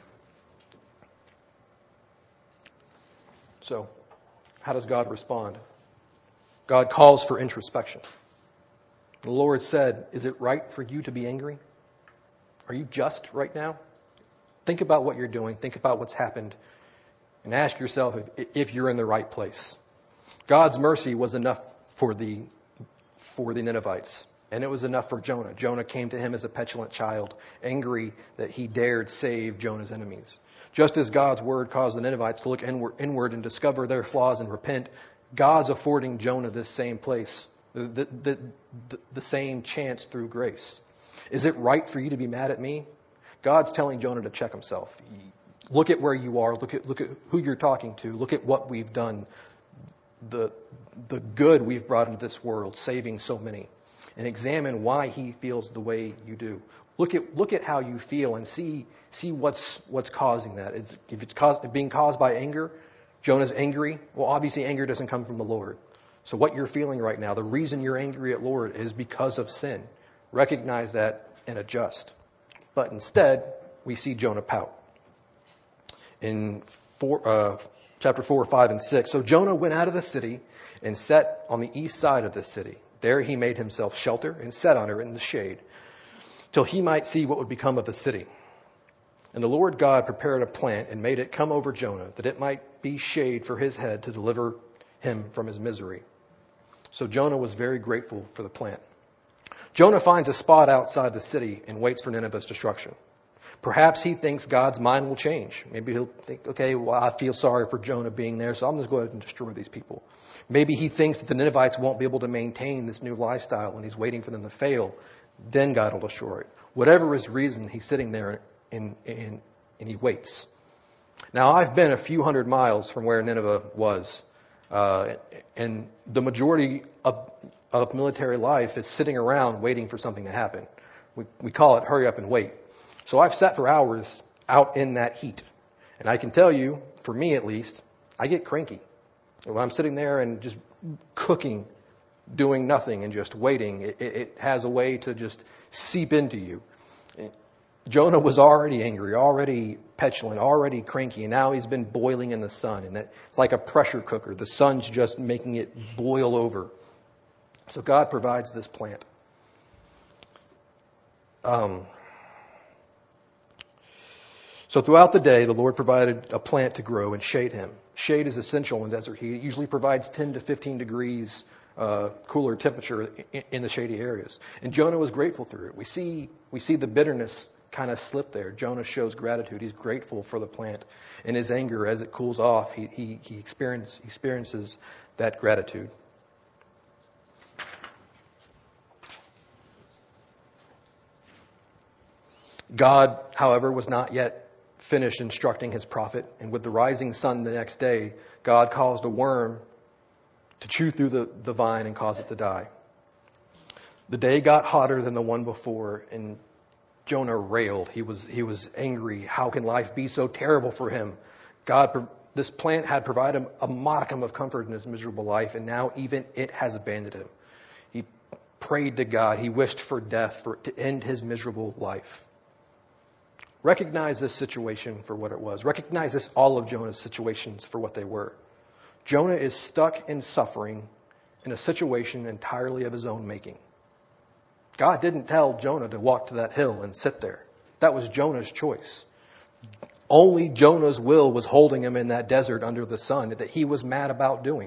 So, how does God respond? God calls for introspection. The Lord said, "Is it right for you to be angry? Are you just right now? Think about what you're doing. Think about what's happened. And ask yourself if, if you're in the right place." God's mercy was enough for the, for the Ninevites. And it was enough for Jonah. Jonah came to him as a petulant child, angry that he dared save Jonah's enemies. Just as God's word caused the Ninevites to look inward, inward and discover their flaws and repent, God's affording Jonah this same place. The, the, the, the same chance through grace. Is it right for you to be mad at me? God's telling Jonah to check himself. Look at where you are. Look at look at who you're talking to. Look at what we've done. The the good we've brought into this world, saving so many. And examine why he feels the way you do. Look at look at how you feel and see see what's what's causing that. It's, if it's caused, being caused by anger, Jonah's angry. Well, obviously anger doesn't come from the Lord. So what you're feeling right now, the reason you're angry at Lord is because of sin. Recognize that and adjust. But instead, we see Jonah pout. In four, uh, chapter four, five, and six. So Jonah went out of the city and sat on the east side of the city. There he made himself shelter and sat under it in the shade, till he might see what would become of the city. And the Lord God prepared a plant and made it come over Jonah, that it might be shade for his head to deliver him from his misery. So Jonah was very grateful for the plant. Jonah finds a spot outside the city and waits for Nineveh's destruction. Perhaps he thinks God's mind will change. Maybe he'll think, okay, well, I feel sorry for Jonah being there, so I'm just going to go ahead and destroy these people. Maybe he thinks that the Ninevites won't be able to maintain this new lifestyle and he's waiting for them to fail. Then God will destroy it. Whatever his reason, he's sitting there and, and, and he waits. Now, I've been a few hundred miles from where Nineveh was. Uh, and the majority of, of military life is sitting around waiting for something to happen. We, we call it hurry up and wait. So I've sat for hours out in that heat. And I can tell you, for me at least, I get cranky. When I'm sitting there and just cooking, doing nothing and just waiting, it, it has a way to just seep into you. Jonah was already angry, already petulant, already cranky, and now he's been boiling in the sun. And that, it's like a pressure cooker. The sun's just making it boil over. So God provides this plant. Um, so throughout the day, the Lord provided a plant to grow and shade him. Shade is essential in desert heat. It usually provides ten to fifteen degrees uh, cooler temperature in, in the shady areas. And Jonah was grateful through it. We see we see the bitterness kind of slip there. Jonah shows gratitude. He's grateful for the plant. In his anger, as it cools off, he he, he experience, experiences that gratitude. God, however, was not yet finished instructing his prophet, and with the rising sun the next day, God caused a worm to chew through the, the vine and cause it to die. The day got hotter than the one before, and Jonah railed. He was he was angry. How can life be so terrible for him? God, this plant had provided him a modicum of comfort in his miserable life, and now even it has abandoned him. He prayed to God. He wished for death, for to end his miserable life. Recognize this situation for what it was. Recognize this, all of Jonah's situations for what they were. Jonah is stuck in suffering in a situation entirely of his own making. God didn't tell Jonah to walk to that hill and sit there. That was Jonah's choice. only Jonah's will was holding him in that desert under the sun that he was mad about doing.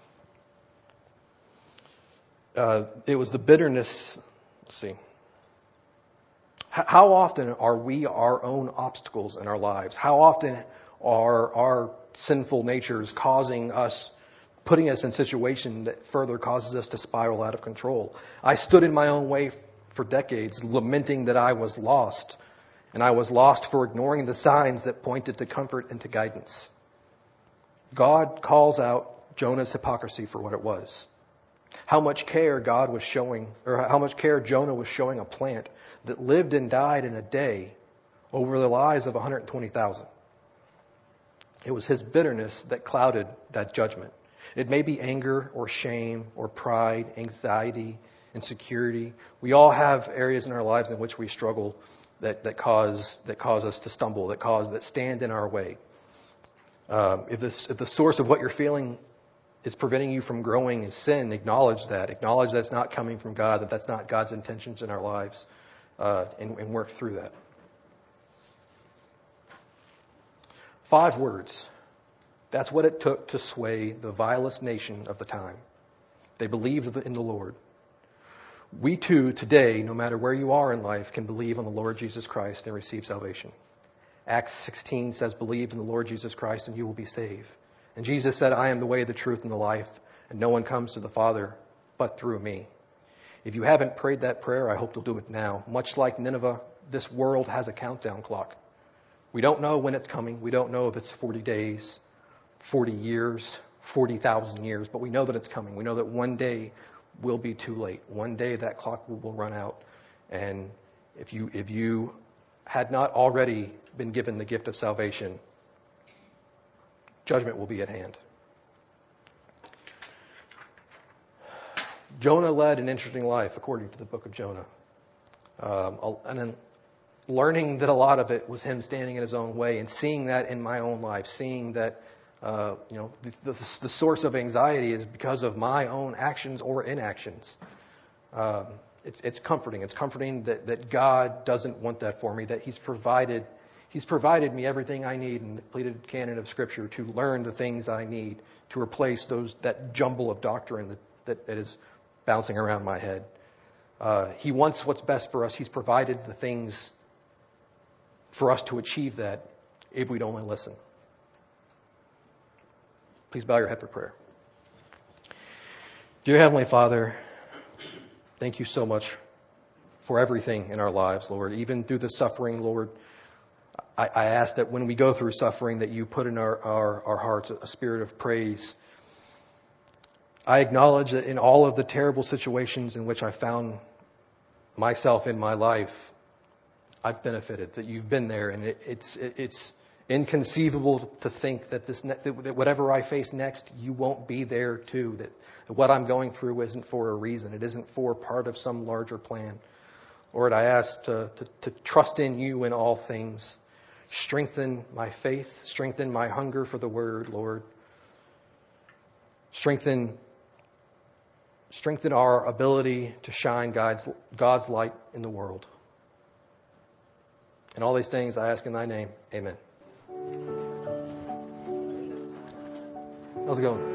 Uh, it was the bitterness. Let's see. H- how often are we our own obstacles in our lives? How often are our sinful natures causing us, putting us in situations that further causes us to spiral out of control? I stood in my own way for decades, lamenting that I was lost. And I was lost for ignoring the signs that pointed to comfort and to guidance. God calls out Jonah's hypocrisy for what it was. How much care God was showing, or how much care Jonah was showing a plant that lived and died in a day over the lives of one hundred twenty thousand. It was his bitterness that clouded that judgment. It may be anger or shame or pride, anxiety, insecurity. We all have areas in our lives in which we struggle that, that cause that cause us to stumble, that cause that stand in our way. Um, if, this, if the source of what you're feeling is preventing you from growing in sin, acknowledge that. Acknowledge that it's not coming from God, that that's not God's intentions in our lives, uh, and, and work through that. Five words. That's what it took to sway the vilest nation of the time. They believed in the Lord. We too, today, no matter where you are in life, can believe on the Lord Jesus Christ and receive salvation. Acts sixteen says, believe in the Lord Jesus Christ and you will be saved. And Jesus said, I am the way, the truth, and the life, and no one comes to the Father but through me. If you haven't prayed that prayer, I hope you'll do it now. Much like Nineveh, this world has a countdown clock. We don't know when it's coming. We don't know if it's forty days, forty years, forty thousand years, but we know that it's coming. We know that one day will be too late. One day that clock will, will run out. And if you if you had not already been given the gift of salvation, judgment will be at hand. Jonah led an interesting life, according to the book of Jonah. Um, and then learning that a lot of it was him standing in his own way, and seeing that in my own life, seeing that uh, you know the, the, the source of anxiety is because of my own actions or inactions. Um, it's, it's comforting. It's comforting that, that God doesn't want that for me, that He's provided He's provided me everything I need in the completed canon of Scripture to learn the things I need to replace those that jumble of doctrine that, that, that is bouncing around my head. Uh, he wants what's best for us. He's provided the things for us to achieve that if we'd only listen. Please bow your head for prayer. Dear Heavenly Father, thank you so much for everything in our lives, Lord. Even through the suffering, Lord, I, I ask that when we go through suffering, that you put in our, our, our hearts a spirit of praise. I acknowledge that in all of the terrible situations in which I found myself in my life, I've benefited, that you've been there, and it, it's it, it's inconceivable to think that this ne- that whatever I face next, you won't be there too. That, that what I'm going through isn't for a reason. It isn't for part of some larger plan. Lord, I ask to, to, to trust in you in all things. Strengthen my faith. Strengthen my hunger for the word, Lord. Strengthen, strengthen our ability to shine God's, God's light in the world. And all these things I ask in thy name. Amen. How's it going?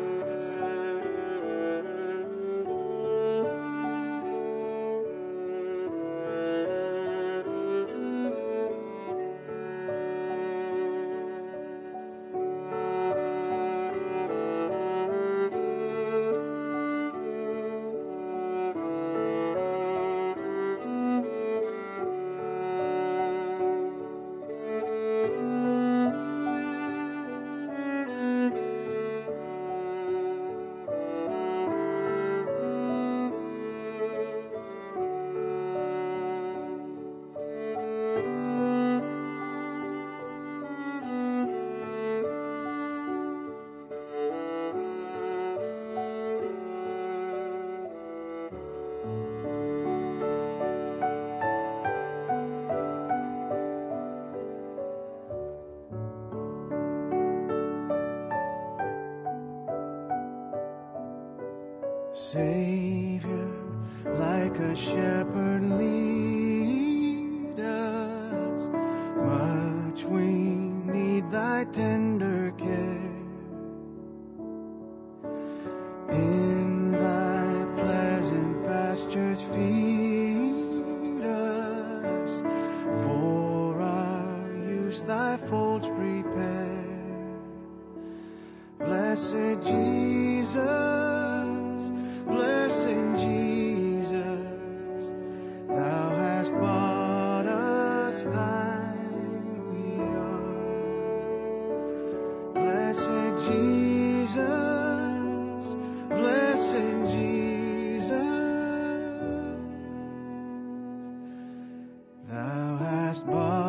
Savior, like a shepherd, lead us. Much we need. tender care. In thy pleasant pastures feed us, for our use thy folds prepare. Blessed Jesus, blessed Jesus, thou hast bought us thine we are. Blessed Jesus, blessed Jesus, thou hast bought